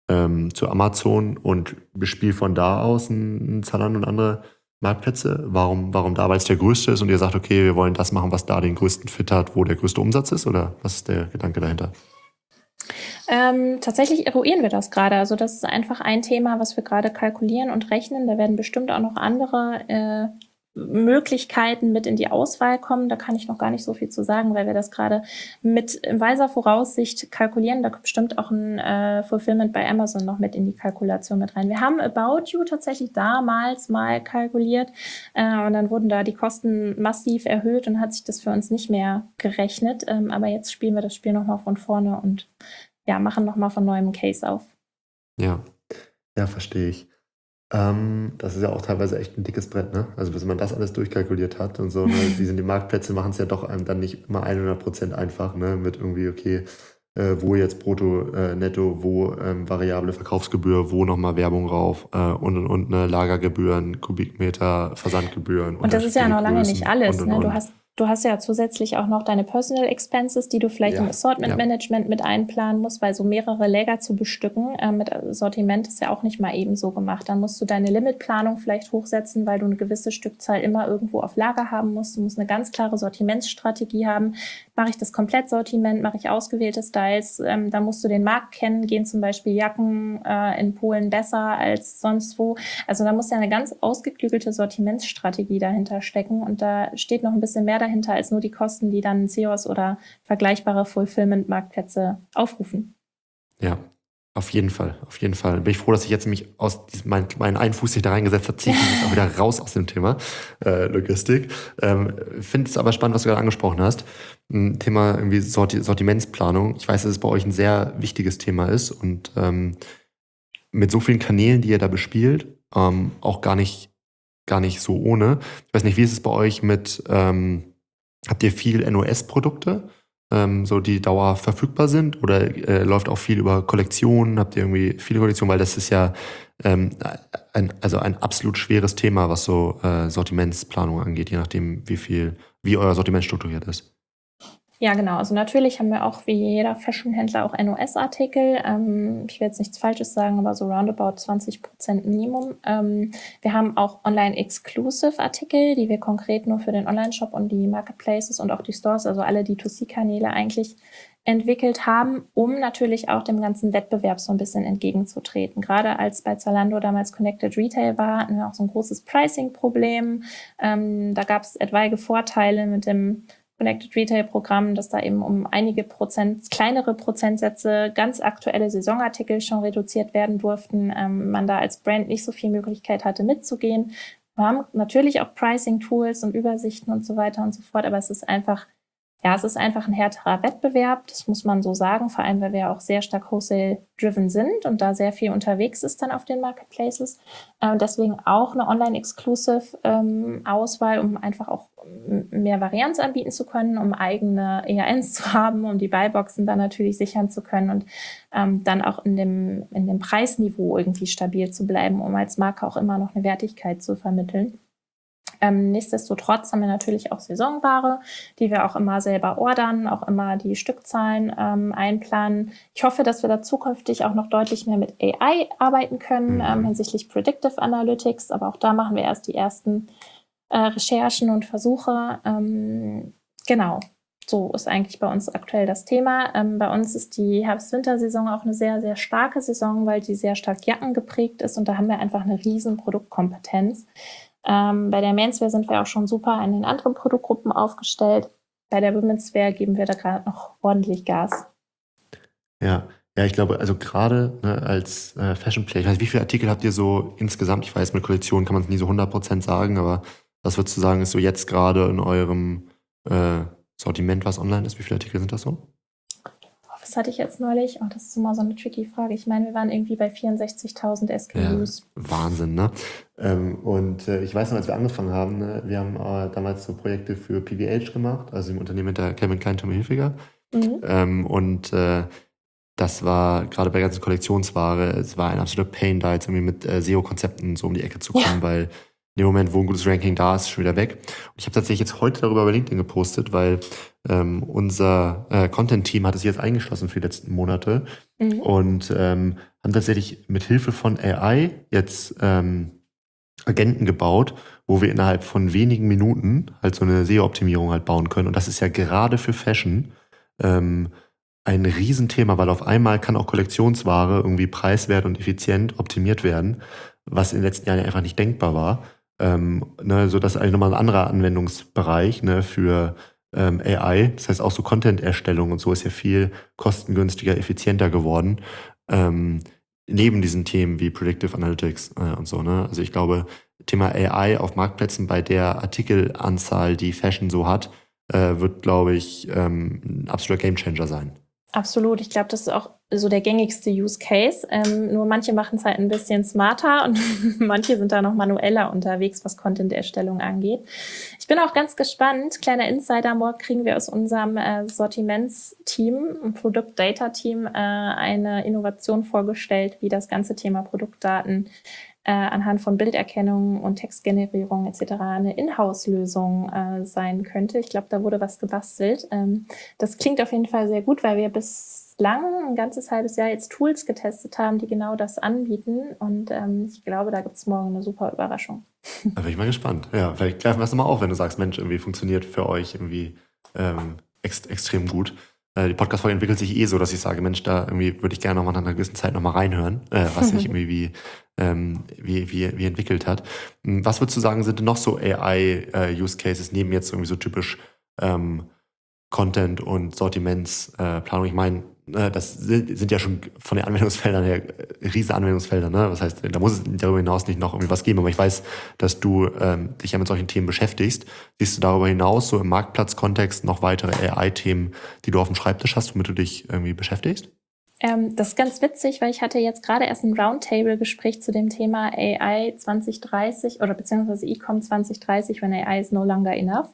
Amazon und bespiele von da aus ein Zalando und andere Marktplätze. Warum da? Weil es der größte ist und ihr sagt, okay, wir wollen das machen, was da den größten Fit hat, wo der größte Umsatz ist? Oder was ist der Gedanke dahinter? Tatsächlich eruieren wir das gerade. Also das ist einfach ein Thema, was wir gerade kalkulieren und rechnen. Da werden bestimmt auch noch andere Möglichkeiten mit in die Auswahl kommen. Da kann ich noch gar nicht so viel zu sagen, weil wir das gerade mit in weiser Voraussicht kalkulieren. Da kommt bestimmt auch ein Fulfillment bei Amazon noch mit in die Kalkulation mit rein. Wir haben About You tatsächlich damals mal kalkuliert und dann wurden da die Kosten massiv erhöht und hat sich das für uns nicht mehr gerechnet. Aber jetzt spielen wir das Spiel nochmal von vorne und machen nochmal von neuem Case auf. Ja, verstehe ich. Das ist ja auch teilweise echt ein dickes Brett, ne? Also bis man das alles durchkalkuliert hat und so, ne? Die Marktplätze machen es ja doch einem dann nicht immer 100% einfach, ne? Mit irgendwie, okay, wo jetzt Brutto, Netto, wo variable Verkaufsgebühr, wo nochmal Werbung rauf und ne, Lagergebühren, Kubikmeter, Versandgebühren. Und das ist ja noch lange nicht alles, ne? Und. Du hast ja zusätzlich auch noch deine Personal Expenses, die du vielleicht im Assortment Management mit einplanen musst, weil so mehrere Lager zu bestücken mit Sortiment ist ja auch nicht mal eben so gemacht. Dann musst du deine Limitplanung vielleicht hochsetzen, weil du eine gewisse Stückzahl immer irgendwo auf Lager haben musst. Du musst eine ganz klare Sortimentsstrategie haben. Mache ich das Komplettsortiment, mache ich ausgewählte Styles, dann musst du den Markt kennen, gehen zum Beispiel Jacken in Polen besser als sonst wo. Also da muss ja eine ganz ausgeklügelte Sortimentsstrategie dahinter stecken und da steht noch ein bisschen mehr dahinter als nur die Kosten, die dann CEOs oder vergleichbare Fulfillment-Marktplätze aufrufen. Ja, auf jeden Fall. Bin ich froh, dass ich jetzt mich aus meinen einen Fuß nicht da reingesetzt habe, ziehe ich mich auch wieder raus aus dem Thema Logistik. Finde es aber spannend, was du gerade angesprochen hast. Thema irgendwie Sortimentsplanung. Ich weiß, dass es bei euch ein sehr wichtiges Thema ist und mit so vielen Kanälen, die ihr da bespielt, auch gar nicht so ohne. Ich weiß nicht, wie ist es bei euch mit habt ihr viel NOS-Produkte, so die Dauer verfügbar sind? Oder läuft auch viel über Kollektionen? Habt ihr irgendwie viele Kollektionen? Weil das ist ja ein absolut schweres Thema, was so Sortimentsplanung angeht, je nachdem, wie euer Sortiment strukturiert ist. Ja, genau. Also natürlich haben wir auch wie jeder Fashionhändler auch NOS-Artikel. Ich will jetzt nichts Falsches sagen, aber so roundabout 20% Minimum. Wir haben auch Online-Exclusive-Artikel, die wir konkret nur für den Online-Shop und die Marketplaces und auch die Stores, also alle D2C-Kanäle eigentlich entwickelt haben, um natürlich auch dem ganzen Wettbewerb so ein bisschen entgegenzutreten. Gerade als bei Zalando damals Connected Retail war, hatten wir auch so ein großes Pricing-Problem. Da gab es etwaige Vorteile mit dem Connected Retail Programm, dass da eben um einige kleinere Prozentsätze ganz aktuelle Saisonartikel schon reduziert werden durften. Man da als Brand nicht so viel Möglichkeit hatte mitzugehen. Wir haben natürlich auch Pricing-Tools und Übersichten und so weiter und so fort, aber es ist einfach ein härterer Wettbewerb, das muss man so sagen, vor allem, weil wir auch sehr stark Wholesale-driven sind und da sehr viel unterwegs ist dann auf den Marketplaces. Deswegen auch eine Online-Exclusive-Auswahl, um einfach auch mehr Varianz anbieten zu können, um eigene EANs zu haben, um die Buyboxen dann natürlich sichern zu können und dann auch in dem Preisniveau irgendwie stabil zu bleiben, um als Marke auch immer noch eine Wertigkeit zu vermitteln. Nichtsdestotrotz haben wir natürlich auch Saisonware, die wir auch immer selber ordern, auch immer die Stückzahlen einplanen. Ich hoffe, dass wir da zukünftig auch noch deutlich mehr mit AI arbeiten können hinsichtlich Predictive Analytics, aber auch da machen wir erst die ersten Recherchen und Versuche. Genau, so ist eigentlich bei uns aktuell das Thema. Bei uns ist die Herbst-Winter-Saison auch eine sehr, sehr starke Saison, weil die sehr stark Jacken geprägt ist und da haben wir einfach eine riesen Produktkompetenz. Bei der Menswear sind wir auch schon super in den anderen Produktgruppen aufgestellt. Bei der Womenswear geben wir da gerade noch ordentlich Gas. Ja, ich glaube, also gerade als Fashion Player, ich weiß, wie viele Artikel habt ihr so insgesamt? Ich weiß, mit Kollektionen kann man es nie so 100% sagen, aber was würdest du sagen, ist so jetzt gerade in eurem Sortiment, was online ist? Wie viele Artikel sind das so? Was hatte ich jetzt neulich? Das ist immer so eine tricky Frage. Ich meine, wir waren irgendwie bei 64.000 SKUs. Ja, Wahnsinn, ne? Und ich weiß noch, als wir angefangen haben, ne, wir haben damals so Projekte für PVH gemacht, also im Unternehmen der Calvin Klein Tommy Hilfiger. Und das war gerade bei der ganzen Kollektionsware, es war ein absoluter Pain, da jetzt irgendwie mit SEO-Konzepten so um die Ecke zu kommen, weil in dem Moment, wo ein gutes Ranking da ist, schon wieder weg. Und ich habe tatsächlich jetzt heute darüber bei LinkedIn gepostet, weil unser Content-Team hat es jetzt eingeschlossen für die letzten Monate und haben tatsächlich mit Hilfe von AI jetzt Agenten gebaut, wo wir innerhalb von wenigen Minuten halt so eine SEO-Optimierung halt bauen können. Und das ist ja gerade für Fashion ein ein Riesenthema, weil auf einmal kann auch Kollektionsware irgendwie preiswert und effizient optimiert werden, was in den letzten Jahren ja einfach nicht denkbar war. So dass eigentlich nochmal ein anderer Anwendungsbereich, ne, für AI, das heißt auch so Content-Erstellung und so ist ja viel kostengünstiger, effizienter geworden. Neben diesen Themen wie Predictive Analytics und so, ne? Also ich glaube, Thema AI auf Marktplätzen bei der Artikelanzahl, die Fashion so hat, wird, glaube ich, ein absoluter Gamechanger sein. Absolut. Ich glaube, das ist auch so der gängigste Use Case. Nur manche machen es halt ein bisschen smarter und manche sind da noch manueller unterwegs, was Content-Erstellung angeht. Ich bin auch ganz gespannt. Kleiner Insider, morgen kriegen wir aus unserem Sortimentsteam, Produkt-Data-Team, eine Innovation vorgestellt, wie das ganze Thema Produktdaten anhand von Bilderkennung und Textgenerierung etc. eine Inhouse-Lösung sein könnte. Ich glaube, da wurde was gebastelt. Das klingt auf jeden Fall sehr gut, weil wir bislang ein ganzes halbes Jahr jetzt Tools getestet haben, die genau das anbieten. Und ich glaube, da gibt es morgen eine super Überraschung. Da bin ich mal gespannt. Ja, vielleicht greifen wir es nochmal auf, wenn du sagst, Mensch, irgendwie funktioniert für euch irgendwie extrem gut. Die Podcast-Folge entwickelt sich so, dass ich sage, Mensch, da irgendwie würde ich gerne nochmal nach einer gewissen Zeit nochmal reinhören, was sich irgendwie wie entwickelt hat. Was würdest du sagen, sind denn noch so AI-Use-Cases neben jetzt irgendwie so typisch Content- und Sortimentsplanung? Ich meine, das sind ja schon von den Anwendungsfeldern her riesige Anwendungsfelder. Ne? Das heißt, da muss es darüber hinaus nicht noch irgendwie was geben. Aber ich weiß, dass du dich ja mit solchen Themen beschäftigst. Siehst du darüber hinaus so im Marktplatzkontext noch weitere AI-Themen, die du auf dem Schreibtisch hast, womit du dich irgendwie beschäftigst? Das ist ganz witzig, weil ich hatte jetzt gerade erst ein Roundtable-Gespräch zu dem Thema AI 2030 oder beziehungsweise E-Com 2030, when AI is no longer enough.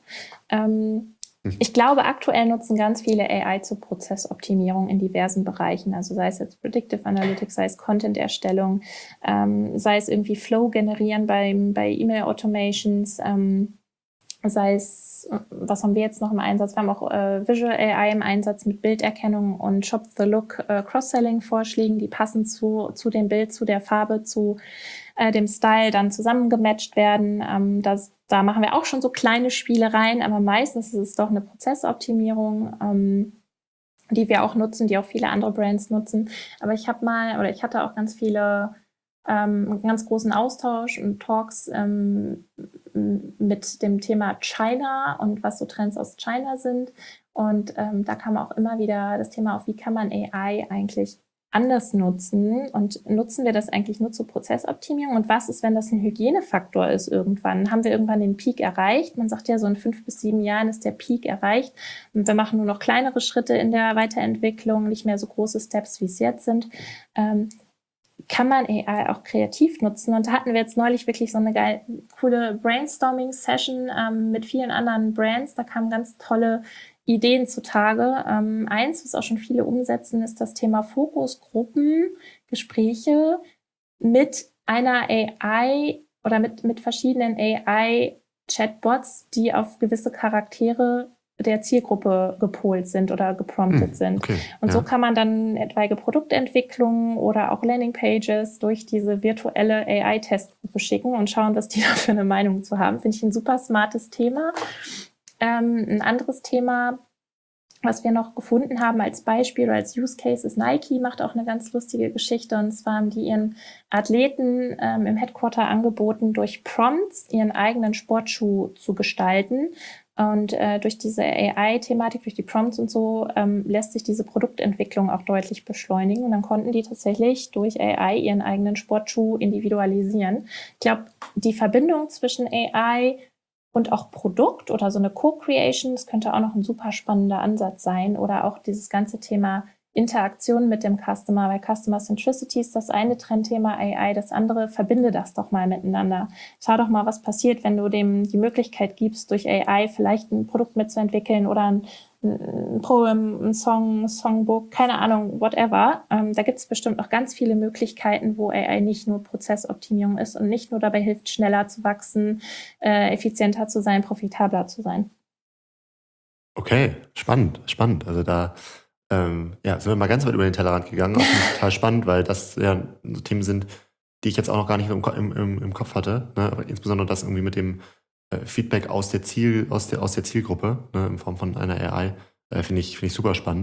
Ich glaube, aktuell nutzen ganz viele AI zur Prozessoptimierung in diversen Bereichen. Also sei es jetzt Predictive Analytics, sei es Content-Erstellung, sei es irgendwie Flow generieren bei E-Mail-Automations, sei es, was haben wir jetzt noch im Einsatz? Wir haben auch Visual AI im Einsatz mit Bilderkennung und Shop the Look Cross-Selling-Vorschlägen, die passen zu dem Bild, zu der Farbe, zu dem Style dann zusammengematcht werden. Da machen wir auch schon so kleine Spielereien, aber meistens ist es doch eine Prozessoptimierung, die wir auch nutzen, die auch viele andere Brands nutzen. Aber ich hatte auch ganz viele einen ganz großen Austausch und Talks mit dem Thema China und was so Trends aus China sind. Und da kam auch immer wieder das Thema auf, wie kann man AI eigentlich anders nutzen und nutzen wir das eigentlich nur zur Prozessoptimierung und was ist, wenn das ein Hygienefaktor ist irgendwann? Haben wir irgendwann den Peak erreicht? Man sagt ja, so in 5 bis 7 Jahren ist der Peak erreicht und wir machen nur noch kleinere Schritte in der Weiterentwicklung, nicht mehr so große Steps, wie es jetzt sind. Kann man AI auch kreativ nutzen? Und da hatten wir jetzt neulich wirklich so eine coole Brainstorming-Session mit vielen anderen Brands. Da kamen ganz tolle Ideen zutage. Eins, was auch schon viele umsetzen, ist das Thema Fokusgruppen, Gespräche mit einer AI oder mit verschiedenen AI-Chatbots, die auf gewisse Charaktere der Zielgruppe gepolt sind oder gepromptet sind. Okay, und so kann man dann etwaige Produktentwicklungen oder auch Landingpages durch diese virtuelle AI-Testgruppe schicken und schauen, was die da für eine Meinung zu haben. Finde ich ein super smartes Thema. Ein anderes Thema, was wir noch gefunden haben als Beispiel oder als Use Case, ist Nike, macht auch eine ganz lustige Geschichte. Und zwar haben die ihren Athleten im Headquarter angeboten, durch Prompts ihren eigenen Sportschuh zu gestalten. Und durch diese AI-Thematik, durch die Prompts und so, lässt sich diese Produktentwicklung auch deutlich beschleunigen. Und dann konnten die tatsächlich durch AI ihren eigenen Sportschuh individualisieren. Ich glaube, die Verbindung zwischen AI und auch Produkt oder so eine Co-Creation, das könnte auch noch ein super spannender Ansatz sein. Oder auch dieses ganze Thema Interaktion mit dem Customer, weil Customer Centricity ist das eine Trendthema, AI das andere, verbinde das doch mal miteinander. Schau doch mal, was passiert, wenn du dem die Möglichkeit gibst, durch AI vielleicht ein Produkt mitzuentwickeln oder ein Poem, ein Song, ein Songbook, keine Ahnung, whatever. Da gibt es bestimmt noch ganz viele Möglichkeiten, wo AI nicht nur Prozessoptimierung ist und nicht nur dabei hilft, schneller zu wachsen, effizienter zu sein, profitabler zu sein. Okay, spannend. Also da sind wir mal ganz weit über den Tellerrand gegangen. Auch total spannend, weil das ja so Themen sind, die ich jetzt auch noch gar nicht im Kopf hatte. Ne? Aber insbesondere das irgendwie mit dem Feedback aus der Zielgruppe, ne? In Form von einer AI, finde ich super spannend.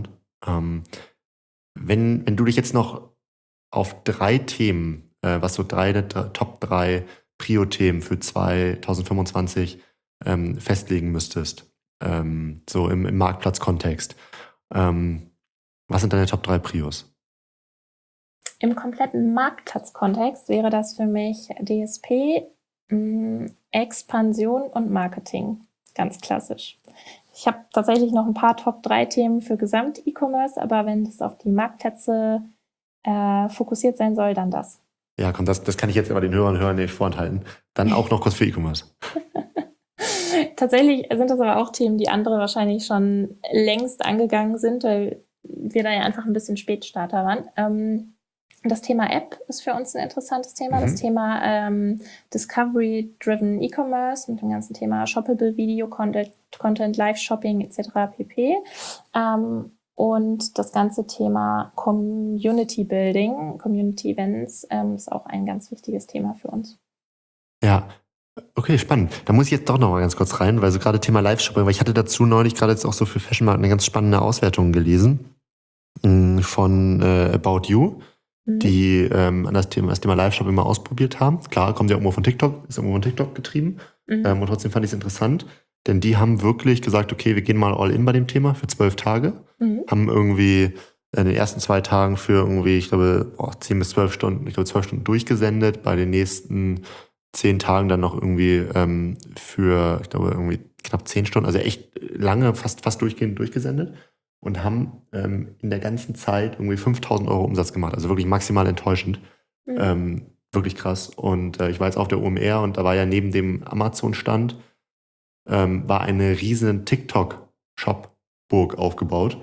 Wenn du dich jetzt noch auf 3 Themen, was so Top 3 Prio-Themen für 2025 festlegen müsstest, so im Marktplatzkontext, was sind deine Top 3 Prios? Im kompletten Marktplatzkontext wäre das für mich DSP, Expansion und Marketing. Ganz klassisch. Ich habe tatsächlich noch ein paar Top-3-Themen für Gesamt-E-Commerce, aber wenn es auf die Marktplätze fokussiert sein soll, dann das. Ja, komm, das kann ich jetzt aber den Hörern und Hörern nicht vorenthalten. Dann auch noch kurz für E-Commerce. Tatsächlich sind das aber auch Themen, die andere wahrscheinlich schon längst angegangen sind, weil wir da ja einfach ein bisschen Spätstarter waren. Das Thema App ist für uns ein interessantes Thema. Das Thema Discovery-driven E-Commerce mit dem ganzen Thema Shoppable Video Content, Live-Shopping etc. pp. Und das ganze Thema Community Building, Community Events ist auch ein ganz wichtiges Thema für uns. Ja, okay, spannend. Da muss ich jetzt doch noch mal ganz kurz rein, weil so gerade Thema Live-Shopping, weil ich hatte dazu neulich gerade jetzt auch so für Fashion Markt eine ganz spannende Auswertung gelesen von About You, die das Thema Live-Shopping mal ausprobiert haben. Klar, kommt ja irgendwo von TikTok, ist irgendwo von TikTok getrieben. Und trotzdem fand ich es interessant, denn die haben wirklich gesagt, okay, wir gehen mal all in bei dem Thema für 12 Tage. Haben irgendwie in den ersten 2 Tagen für irgendwie, ich glaube, 10 bis 12 Stunden, 12 Stunden durchgesendet, bei den nächsten 10 Tagen dann noch irgendwie für, ich glaube, irgendwie knapp 10 Stunden, also echt lange, fast durchgehend durchgesendet und haben in der ganzen Zeit irgendwie 5.000 € Umsatz gemacht, also wirklich maximal enttäuschend. Wirklich krass. Und ich war jetzt auf der OMR und da war ja neben dem Amazon-Stand war eine riesen TikTok-Shop-Burg aufgebaut.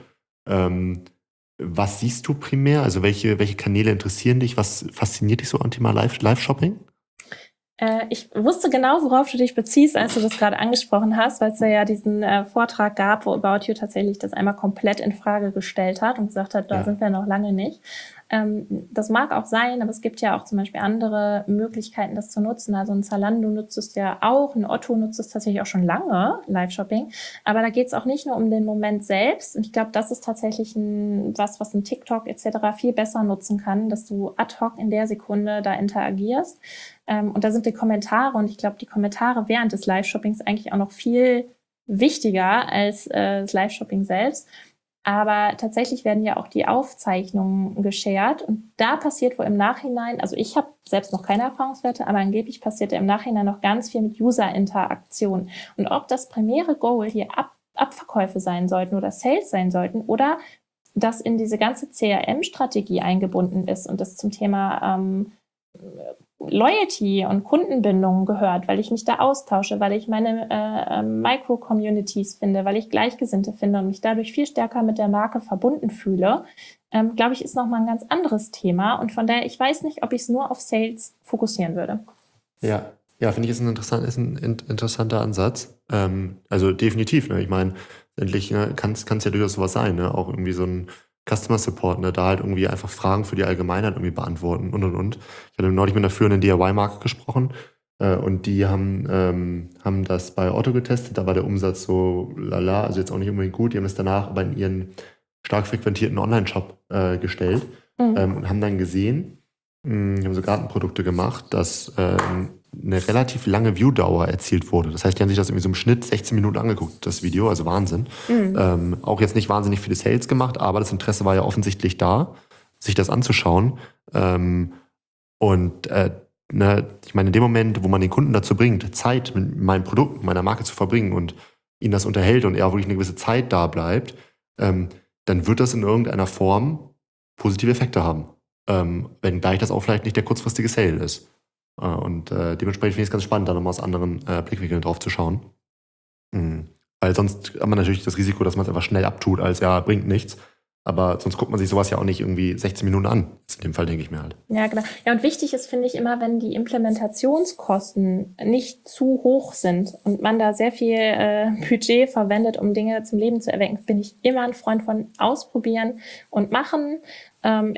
Was siehst du primär? Also welche Kanäle interessieren dich? Was fasziniert dich so am Thema Live-Shopping? Ich wusste genau, worauf du dich beziehst, als du das gerade angesprochen hast, weil es ja diesen Vortrag gab, wo About You tatsächlich das einmal komplett in Frage gestellt hat und gesagt hat, da sind wir noch lange nicht. Das mag auch sein, aber es gibt ja auch zum Beispiel andere Möglichkeiten, das zu nutzen. Also ein Zalando nutzt es ja auch, ein Otto nutzt es tatsächlich auch schon lange, Live-Shopping. Aber da geht es auch nicht nur um den Moment selbst. Und ich glaube, das ist tatsächlich was ein TikTok etc. viel besser nutzen kann, dass du ad hoc in der Sekunde da interagierst. Und da sind die Kommentare, und ich glaube, die Kommentare während des Live-Shoppings eigentlich auch noch viel wichtiger als das Live-Shopping selbst. Aber tatsächlich werden ja auch die Aufzeichnungen geshared und da passiert wohl im Nachhinein, also ich habe selbst noch keine Erfahrungswerte, aber angeblich passiert ja im Nachhinein noch ganz viel mit User-Interaktion. Und ob das primäre Goal hier Abverkäufe sein sollten oder Sales sein sollten oder das in diese ganze CRM-Strategie eingebunden ist und das zum Thema Loyalty und Kundenbindung gehört, weil ich mich da austausche, weil ich meine Micro-Communities finde, weil ich Gleichgesinnte finde und mich dadurch viel stärker mit der Marke verbunden fühle, glaube ich, ist nochmal ein ganz anderes Thema. Und von daher, ich weiß nicht, ob ich es nur auf Sales fokussieren würde. Ja, finde ich, ist ein interessanter Ansatz. Also definitiv, ne? Ich meine, endlich kann es ja durchaus sowas sein, ne? Auch irgendwie so ein Customer Support, ne, da halt irgendwie einfach Fragen für die Allgemeinheit irgendwie beantworten und. Ich hatte neulich mit einer führenden DIY-Marke gesprochen und die haben das bei Otto getestet, da war der Umsatz so lala, also jetzt auch nicht unbedingt gut, die haben das danach aber in ihren stark frequentierten Online-Shop gestellt und haben dann gesehen, die haben so Gartenprodukte gemacht, dass eine relativ lange Viewdauer erzielt wurde. Das heißt, die haben sich das irgendwie so im Schnitt 16 Minuten angeguckt, das Video, also Wahnsinn. Auch jetzt nicht wahnsinnig viele Sales gemacht, aber das Interesse war ja offensichtlich da, sich das anzuschauen. Ich meine, in dem Moment, wo man den Kunden dazu bringt, Zeit mit meinem Produkt, mit meiner Marke zu verbringen und ihn das unterhält und er auch wirklich eine gewisse Zeit da bleibt, dann wird das in irgendeiner Form positive Effekte haben. Wenngleich das auch vielleicht nicht der kurzfristige Sale ist. Und dementsprechend finde ich es ganz spannend, da nochmal aus anderen Blickwinkeln drauf zu schauen. Weil sonst hat man natürlich das Risiko, dass man es einfach schnell abtut, als ja, bringt nichts. Aber sonst guckt man sich sowas ja auch nicht irgendwie 16 Minuten an. In dem Fall denke ich mir halt. Ja, genau. Ja, und wichtig ist, finde ich, immer, wenn die Implementationskosten nicht zu hoch sind und man da sehr viel Budget verwendet, um Dinge zum Leben zu erwecken, bin ich immer ein Freund von ausprobieren und machen,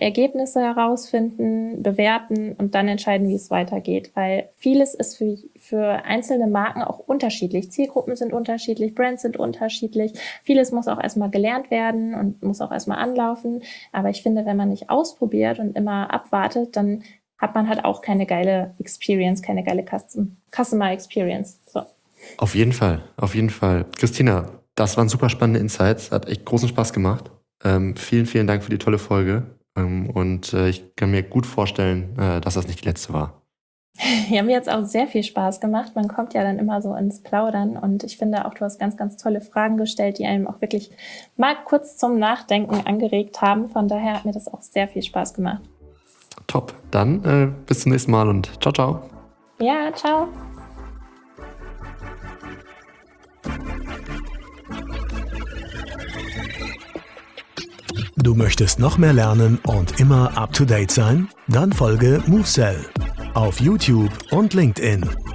Ergebnisse herausfinden, bewerten und dann entscheiden, wie es weitergeht. Weil vieles ist für einzelne Marken auch unterschiedlich. Zielgruppen sind unterschiedlich, Brands sind unterschiedlich. Vieles muss auch erstmal gelernt werden und muss auch erstmal anlaufen. Aber ich finde, wenn man nicht ausprobiert und immer abwartet, dann hat man halt auch keine geile Experience, keine geile Customer Experience. So. Auf jeden Fall, auf jeden Fall. Christina, das waren super spannende Insights, hat echt großen Spaß gemacht. Vielen, vielen Dank für die tolle Folge. Und ich kann mir gut vorstellen, dass das nicht die letzte war. Ja, mir hat es auch sehr viel Spaß gemacht. Man kommt ja dann immer so ins Plaudern und ich finde auch, du hast ganz, ganz tolle Fragen gestellt, die einem auch wirklich mal kurz zum Nachdenken angeregt haben. Von daher hat mir das auch sehr viel Spaß gemacht. Top, dann bis zum nächsten Mal und ciao, ciao. Ja, ciao. Du möchtest noch mehr lernen und immer up to date sein? Dann folge MoveSell auf YouTube und LinkedIn.